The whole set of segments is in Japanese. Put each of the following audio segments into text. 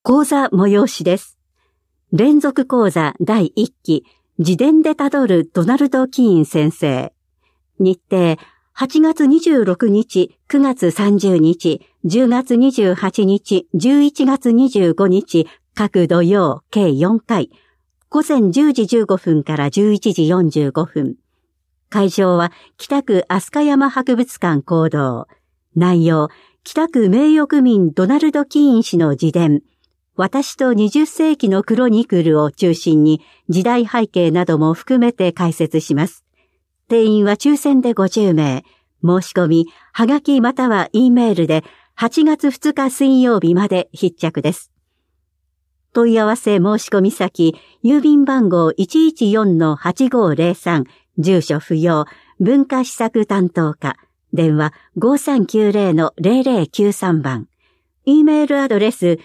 講座催しです。連続講座第1期、自伝でたどるドナルド・キーン先生。日程、8月26日、9月30日、10月28日、11月25日、各土曜計4回、午前10時15分から11時45分。会場は北区飛鳥山博物館講堂。内容、北区名誉区民ドナルド・キーン氏の自伝、私と20世紀のクロニクルを中心に時代背景なども含めて解説します。定員は抽選で50名。申し込み、はがきまたは E メールで8月2日水曜日まで必着です。問い合わせ申し込み先、郵便番号 114-8503、住所不要、文化施策担当課、電話 5390-0093 番。E メールアドレス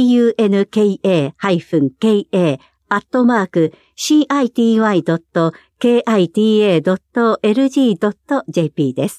bunka-city.kita.lg.jp です。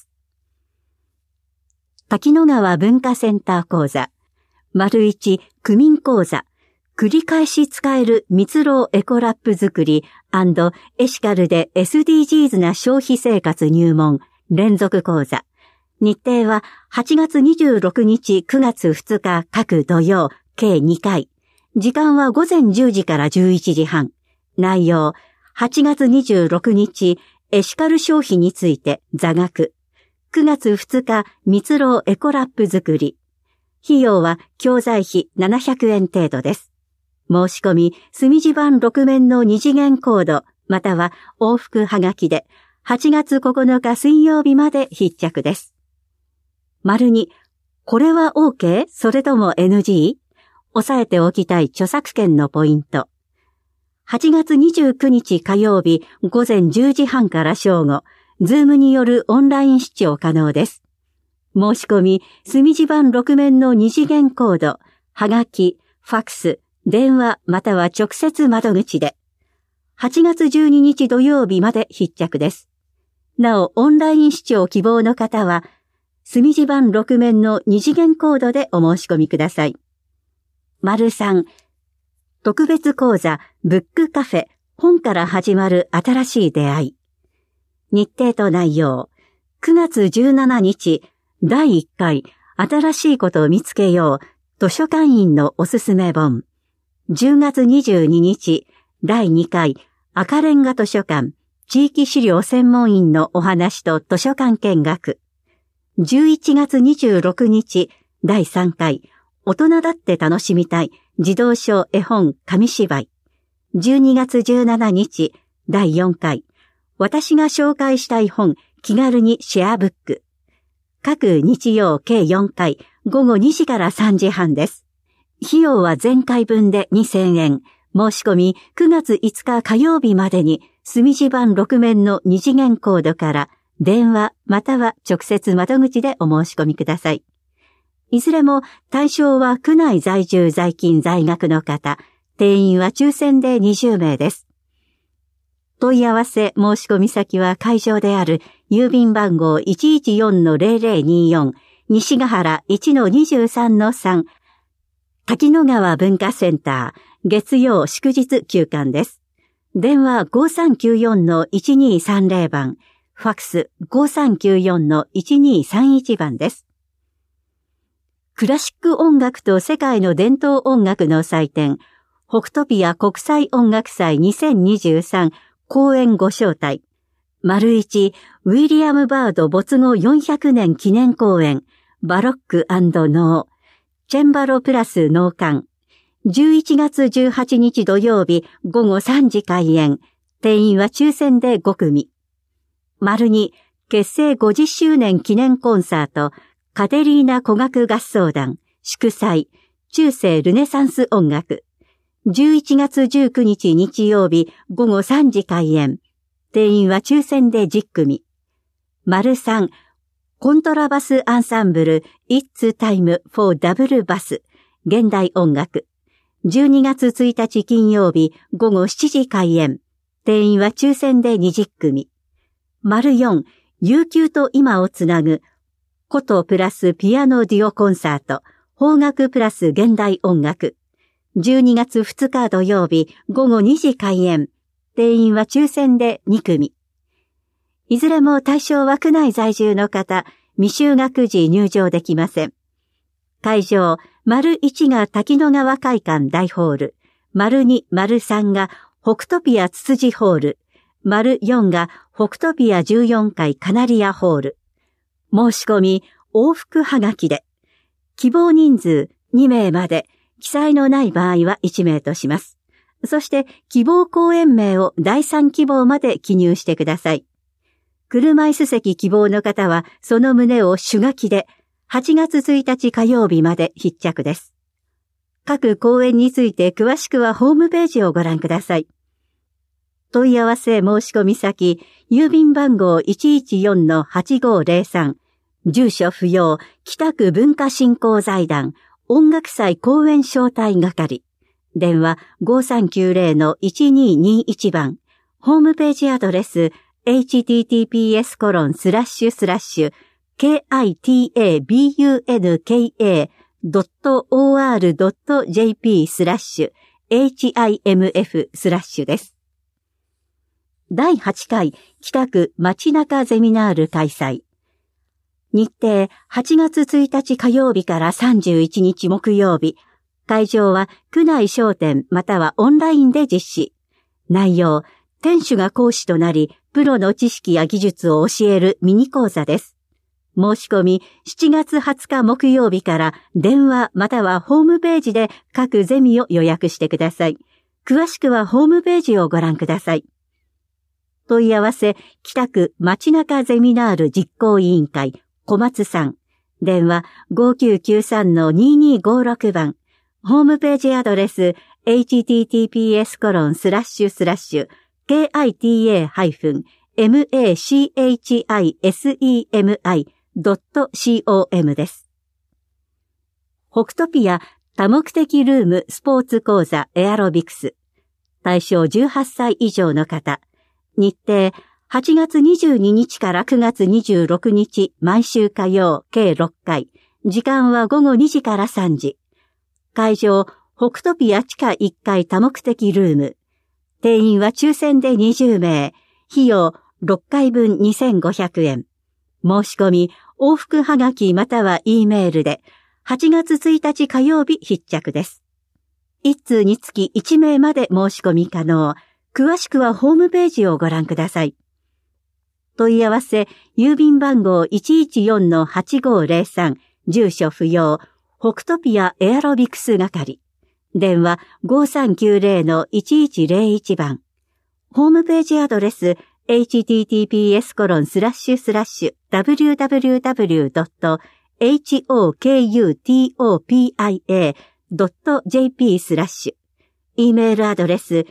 滝野川文化センター講座。丸1区民講座。繰り返し使える蜜蝋エコラップ作り&エシカルで SDGs な消費生活入門。連続講座。日程は8月26日、9月2日各土曜計2回。時間は午前10時から11時半。内容、8月26日、エシカル消費について座学。9月2日、蜜蝋エコラップ作り。費用は教材費700円程度です。申し込み、墨字版6面の2次元コード、または往復はがきで、8月9日水曜日まで必着です。丸2、これは OK？ それとも NG？ 押さえておきたい著作権のポイント。8月29日火曜日午前10時半から正午、ズームによるオンライン視聴可能です。申し込み、墨字版6面の2次元コード、はがき、ファックス、電話または直接窓口で。8月12日土曜日まで必着です。なお、オンライン視聴希望の方は、墨字版6面の2次元コードでお申し込みください。丸3、特別講座ブックカフェ本から始まる新しい出会い。日程と内容。9月17日、第1回新しいことを見つけよう図書館員のおすすめ本。10月22日、第2回赤レンガ図書館地域資料専門員のお話と図書館見学。11月26日、第3回、大人だって楽しみたい、児童書絵本紙芝居。12月17日、第4回、私が紹介したい本、気軽にシェアブック。各日曜計4回、午後2時から3時半です。費用は前回分で2000円。申し込み9月5日火曜日までに、墨字版6面の2次元コードから、電話または直接窓口でお申し込みください。いずれも対象は区内在住在勤在学の方、定員は抽選で20名です。問い合わせ申し込み先は会場である郵便番号 114-0024 西ヶ原 1-23-3 滝野川文化センター月曜祝日休館です。電話 5394-1230 番。ファックス 5394-1231 番です。クラシック音楽と世界の伝統音楽の祭典、北トピア国際音楽祭2023公演ご招待。丸1、ウィリアム・バード没後400年記念公演、バロック&ノー、チェンバロプラス納館。11月18日土曜日午後3時開演。定員は抽選で5組。丸2、結成50周年記念コンサート、カテリーナ古楽合奏団、祝祭、中世ルネサンス音楽。11月19日日曜日午後3時開演。定員は抽選で10組。丸3、コントラバスアンサンブル、It's Time for Double Bass、現代音楽。12月1日金曜日午後7時開演。定員は抽選で20組。丸4、悠久と今をつなぐ、琴プラスピアノデュオコンサート、邦楽プラス現代音楽。 12月2日土曜日午後2時開演。定員は抽選で2組。いずれも対象枠内在住の方、未就学時入場できません。会場、丸1が滝野川会館大ホール、丸2、丸3が北トピアつつじホール、丸4が北トピア14階カナリアホール。申し込み、往復はがきで。希望人数2名まで、記載のない場合は1名とします。そして、希望公演名を第3希望まで記入してください。車椅子席希望の方は、その旨を手書きで、8月1日火曜日まで必着です。各公演について詳しくはホームページをご覧ください。問い合わせ申し込み先、郵便番号 114-8503、住所不要、北区文化振興財団、音楽祭公演招待係。電話 5390-1221 番。ホームページアドレス https://kitabunka.or.jp/himf/ です。第8回北区街中ゼミナール開催。日程8月1日火曜日から31日木曜日。会場は区内商店またはオンラインで実施。内容、店主が講師となり、プロの知識や技術を教えるミニ講座です。申し込み7月20日木曜日から電話またはホームページで各ゼミを予約してください。詳しくはホームページをご覧ください。問い合わせ、北区街中ゼミナール実行委員会、小松さん。電話 5993-2256 番。ホームページアドレス https://kita-machissemi.com です。北トピア多目的ルームスポーツ講座エアロビクス。対象18歳以上の方。日程8月22日から9月26日毎週火曜計6回。時間は午後2時から3時。会場、北トピア地下1階多目的ルーム。定員は抽選で20名。費用6回分2500円。申し込み、往復はがきまたは E メールで、8月1日火曜日必着です。1通につき1名まで申し込み可能。詳しくはホームページをご覧ください。問い合わせ、郵便番号 114-8503、住所不要、北トピアエアロビクス係。電話 5390-1101 番。ホームページアドレス https://www.hokutopia.jp/。E メールアドレス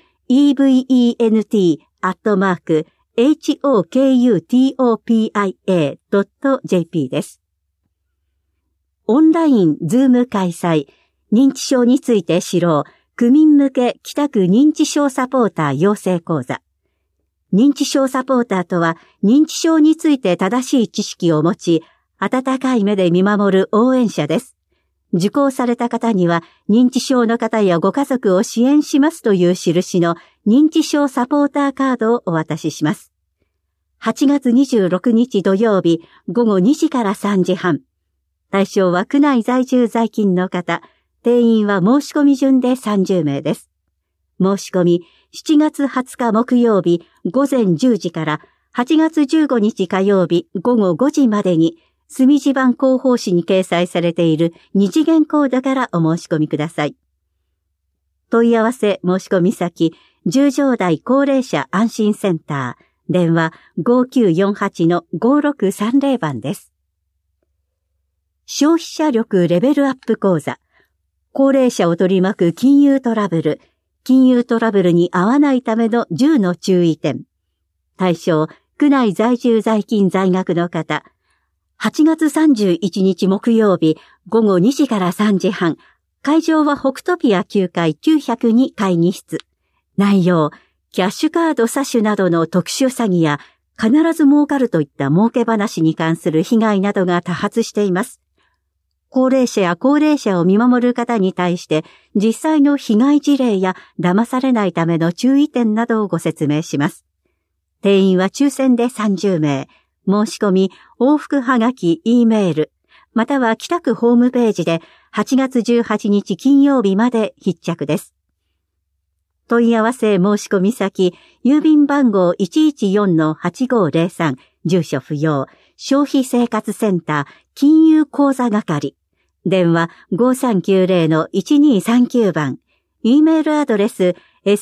event@hokutopia.jp です。オンラインズーム開催。認知症について知ろう。区民向け北区認知症サポーター養成講座。認知症サポーターとは、認知症について正しい知識を持ち、温かい目で見守る応援者です。受講された方には、認知症の方やご家族を支援しますという印の認知症サポーターカードをお渡しします。8月26日土曜日午後2時から3時半。対象は区内在住在勤の方。定員は申し込み順で30名です。申し込み7月20日木曜日午前10時から8月15日火曜日午後5時までに墨地版広報誌に掲載されている二次元コードからお申し込みください。問い合わせ申し込み先、十条台高齢者安心センター、電話 5948-5630 番です。消費者力レベルアップ講座。高齢者を取り巻く金融トラブル。金融トラブルに遭わないための10の注意点。対象、区内在住在勤在学の方。8月31日木曜日午後2時から3時半。会場は北トピア9階902会議室。内容、キャッシュカード詐取などの特殊詐欺や必ず儲かるといった儲け話に関する被害などが多発しています。 高齢者や高齢者を見守る方に対して実際の被害事例や騙されないための注意点などをご説明します。定員は抽選で30名。申し込み、往復はがき、E メール、または北区ホームページで8月18日金曜日まで必着です。問い合わせ申し込み先、郵便番号 114-8503、住所不要、消費生活センター、金融口座係。電話 5390-1239 番。E メールアドレス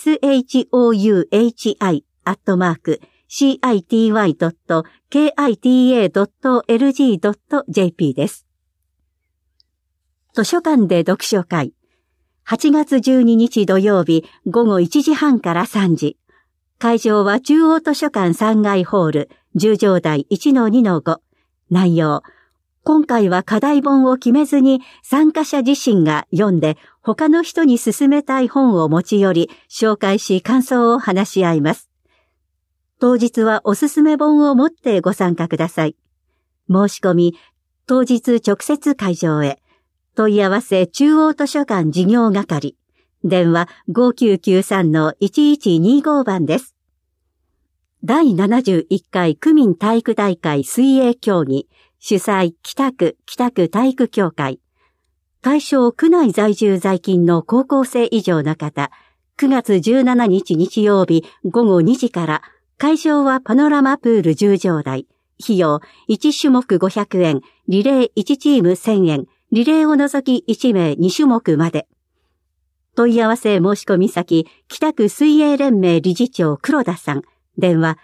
shouhi@city.kita.lg.jp です。図書館で読書会。8月12日土曜日午後1時半から3時。会場は中央図書館3階ホール、10条台 1-2-5。内容。今回は課題本を決めずに参加者自身が読んで他の人に勧めたい本を持ち寄り紹介し感想を話し合います。当日はおすすめ本を持ってご参加ください。申し込み、当日直接会場へ。問い合わせ中央図書館事業係。電話 5993-1125 番です。第71回区民体育大会水泳競技。主催北区体育協会。対象区内在住在勤の高校生以上の方。9月17日日曜日午後2時から。会場はパノラマプール10条台。費用1種目500円。リレー1チーム1000円。リレーを除き1名2種目まで。問い合わせ申し込み先、北区水泳連盟理事長黒田さん。電話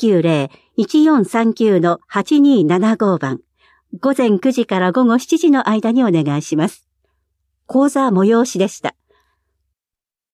090-1439-8275 番。午前9時から午後7時の間にお願いします。講座催しでした。